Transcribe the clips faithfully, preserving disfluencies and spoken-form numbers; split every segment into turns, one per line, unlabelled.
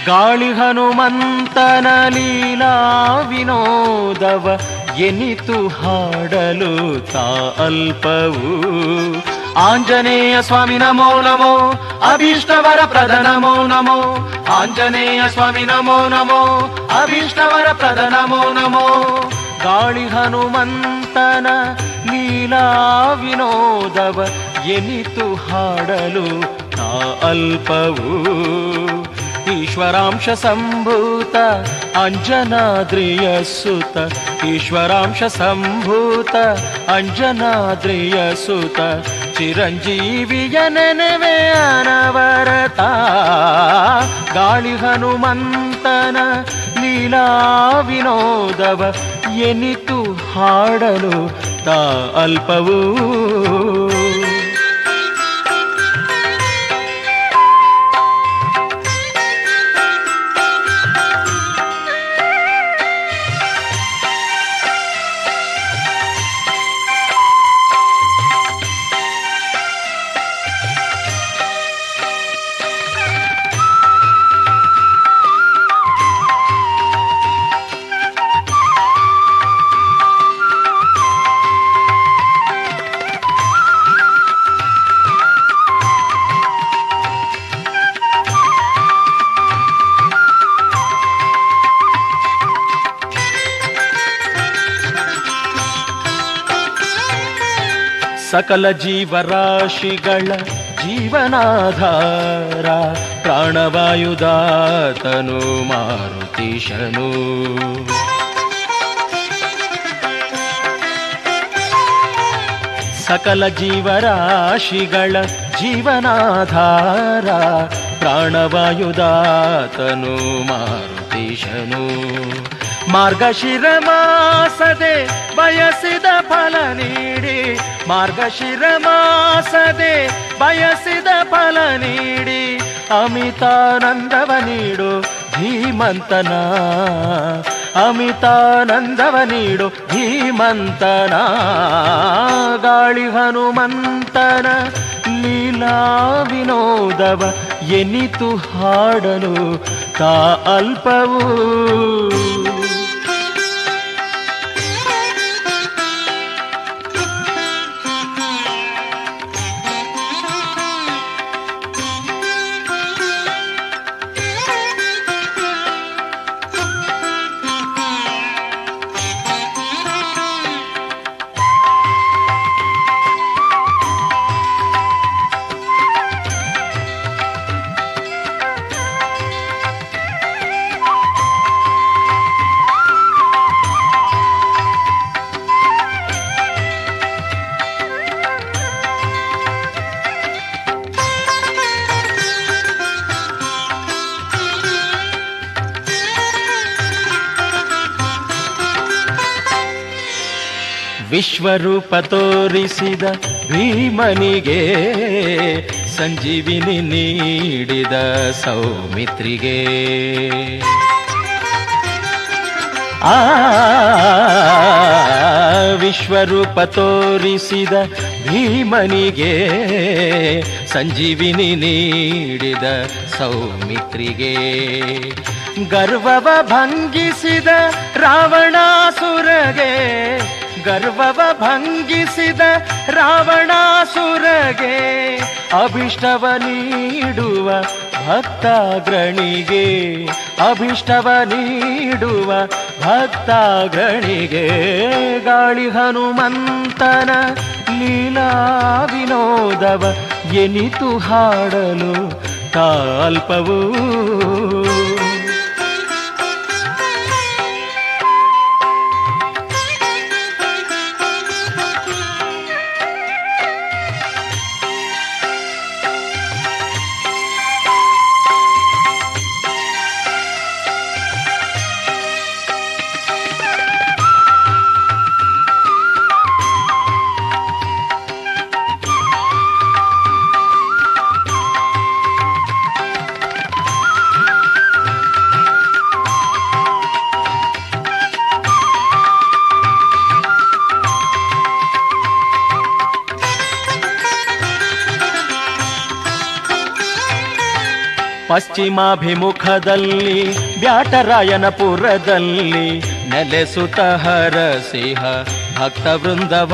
ಗಾಳಿ ಹನುಮಂತನ ಲೀಲಾ ವಿನೋದವ ಎನಿತು ಹಾಡಲು ತಾ ಅಲ್ಪವು. ಆಂಜನೇಯ ಸ್ವಾಮಿ ನಮೋ ನಮೋ, ಅಭೀಷ್ಟವರ ಪ್ರದ ನಮೋ ನಮೋ. ಆಂಜನೇಯ ಸ್ವಾಮಿ ನಮೋ ನಮೋ, ಅಭೀಷ್ಟವರ ಪ್ರದ ನಮೋ ನಮೋ. ಗಾಳಿ ಹನುಮಂತನ ಲೀಲಾ ವಿನೋದವ ಎನಿತು ಹಾಡಲು ತಾ ಅಲ್ಪವು. ಈಶ್ವರಾಂಶ ಸಂಭೂತ ಅಂಜನಾದ್ರಿಯ ಸುತ, ಈಶ್ವರಾಂಶ ಸಂಭೂತ ಅಂಜನಾದ್ರಿಯ ಸುತ, ಚಿರಂಜೀವಿಯ ನೆನೆವೆ ಅನವರತ. ಗಾಳಿ ಹನುಮಂತನ ಲೀಲಾ ವಿನೋದವ ಎನಿತು ಹಾಡಲು ತಾ ಅಲ್ಪವೂ. ಸಕಲ ಜೀವರಾಶಿಗಳ ಜೀವನಾಧಾರ ಪ್ರಾಣವಾಯುದಾತನು ಮಾರುತೀಶನು. ಸಕಲ ಜೀವರಾಶಿಗಳ ಜೀವನಾಧಾರ ಪ್ರಾಣವಾಯುದಾತನು ಮಾರುತೀಶನು. ಮಾರ್ಗಶಿರ ಮಾಸದೆ ಬಯಸಿದ ಫಲ ನೀಡಿ, ಮಾರ್ಗಶಿರ ಮಾಸದೆ ಬಯಸಿದ ಫಲ ನೀಡಿ, ಅಮಿತಾನಂದವ ನೀಡು ಧೀಮಂತನ, ಅಮಿತಾನಂದವ ನೀಡು ಧೀಮಂತನ. ಗಾಳಿ ಹನುಮಂತನ ಲೀಲಾ ವಿನೋದವ ಎನಿತು ಹಾಡಲು ತಾ ಅಲ್ಪವೂ. ವಿಶ್ವರೂಪ ತೋರಿಸಿದ ಭೀಮನಿಗೆ ಸಂಜೀವಿನಿ ನೀಡಿದ ಸೌಮಿತ್ರಿಗೆ. ಆ ವಿಶ್ವರೂಪ ತೋರಿಸಿದ ಭೀಮನಿಗೆ ಸಂಜೀವಿನಿ ನೀಡಿದ ಸೌಮಿತ್ರಿಗೆ. ಗರ್ವವ ಭಂಗಿಸಿದ ರಾವಣಾಸುರಗೆ, ಗರ್ವವ ಭಂಗಿಸಿದ ರಾವಣಾಸುರಗೆ, ಅಭಿಷ್ಟವ ನೀಡುವ ಭಕ್ತಾಗ್ರಣಿಗೆ, ಅಭಿಷ್ಟವ ನೀಡುವ ಭಕ್ತಾಗ್ರಣಿಗೆ. ಗಾಳಿ ಹನುಮಂತನ ಲೀಲಾ ವಿನೋದವ ಎನಿತು ಹಾಡಲು ತಾ ಅಲ್ಪವೂ. ಪಶ್ಚಿಮಾಭಿಮುಖದಲ್ಲಿ ಬ್ಯಾಟರಾಯನಪುರದಲ್ಲಿ ನೆಲೆಸುತ್ತ ಹರಸಿಹ ಭಕ್ತ ವೃಂದವ.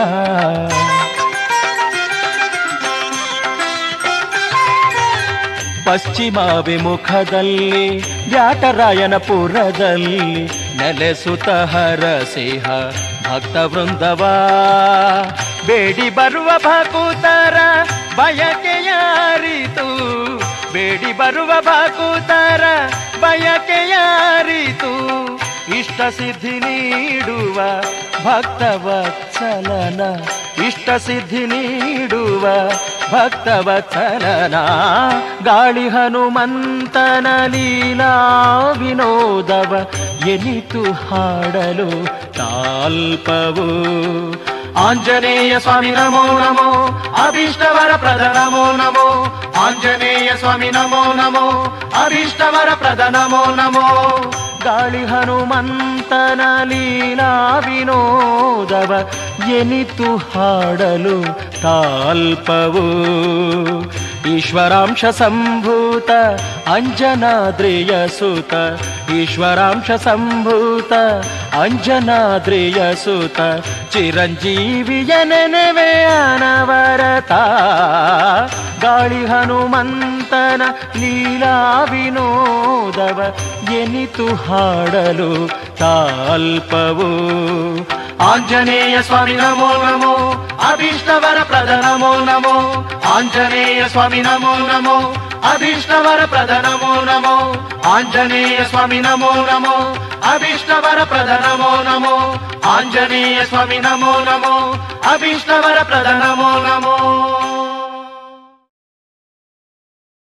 ಪಶ್ಚಿಮಾಭಿಮುಖದಲ್ಲಿ ಬ್ಯಾಟರಾಯನಪುರದಲ್ಲಿ ನೆಲೆಸುತ್ತ ಹರಸಿಹ ಭಕ್ತ ವೃಂದವ. ಬೇಡಿ ಬರುವ ಭಕುತರ ಬಯಕೆಯಾರಿತು, ಬೇಡಿ ಬರುವ ಭಕುತರ ಬಯಕೆಯಾರಿತು. ಇಷ್ಟ ಸಿದ್ಧಿ ನೀಡುವ ಭಕ್ತವತ್ಸಲನ, ಇಷ್ಟ ಸಿದ್ಧಿ ನೀಡುವ ಭಕ್ತವತ್ಸಲನ. ಗಾಳಿ ಹನುಮಂತನ ಲೀಲಾ ವಿನೋದವ ಎನಿತು ಹಾಡಲು ತಾಲ್ಪವು. ಆಂಜನೇಯ ಸ್ವಾಮಿ ನಮೋ ನಮೋ, ಅಭೀಷ್ಟವರ ಪ್ರದ ನಮೋ ನಮೋ. ಆಂಜನೇಯ ಸ್ವಾಮಿ ನಮೋ ನಮೋ, ಅಭೀಷ್ಟವರ ಪ್ರದ ನಮೋ ನಮೋ. ಗಾಳಿ ಹನುಮಂತನ ಲೀಲಾ ವಿನೋದವ ಎನಿತು ಹಾಡಲು ತಾಲ್ಪವು. ಈಶ್ವರಾಂಶ ಸಂಭೂತ ಅಂಜನಾದ್ರಿಯ ಸುತ, ಈಶ್ವರಾಂಶ ಸಂಭೂತ ಅಂಜನಾದ್ರಿಯ ಸುತ. ಚಿರಂಜೀವಿಯ ನೆನೆವೆ ಅನವರತ. ಗಾಳಿ ಹನುಮಂತನ ಲೀಲಾ ವಿನೋದವ ಎನಿತು ಹಾಡಲು ತಾಲ್ಪವು. ಆಂಜನೇಯ ಸ್ವಾಮಿ ನಮೋ ನಮೋ, ಅಭೀಷ್ಟವರ ಪ್ರದ ನಮೋ ನಮೋ. ಆಂಜನೇಯ ಸ್ವಾಮಿ ನಮೋ ನಮೋ, ಅಭೀಷ್ಟವರ ಪ್ರದ ನಮೋ ನಮೋ. ಆಂಜನೇಯ ಸ್ವಾಮಿ ನಮೋ ನಮೋ, ಅಭೀಷ್ಟವರ ಪ್ರದ ನಮೋ ನಮೋ. ಆಂಜನೇಯ ಸ್ವಾಮಿ ನಮೋ ನಮೋ, ಅಭೀಷ್ಟವರ ಪ್ರದ ನಮೋ ನಮೋ.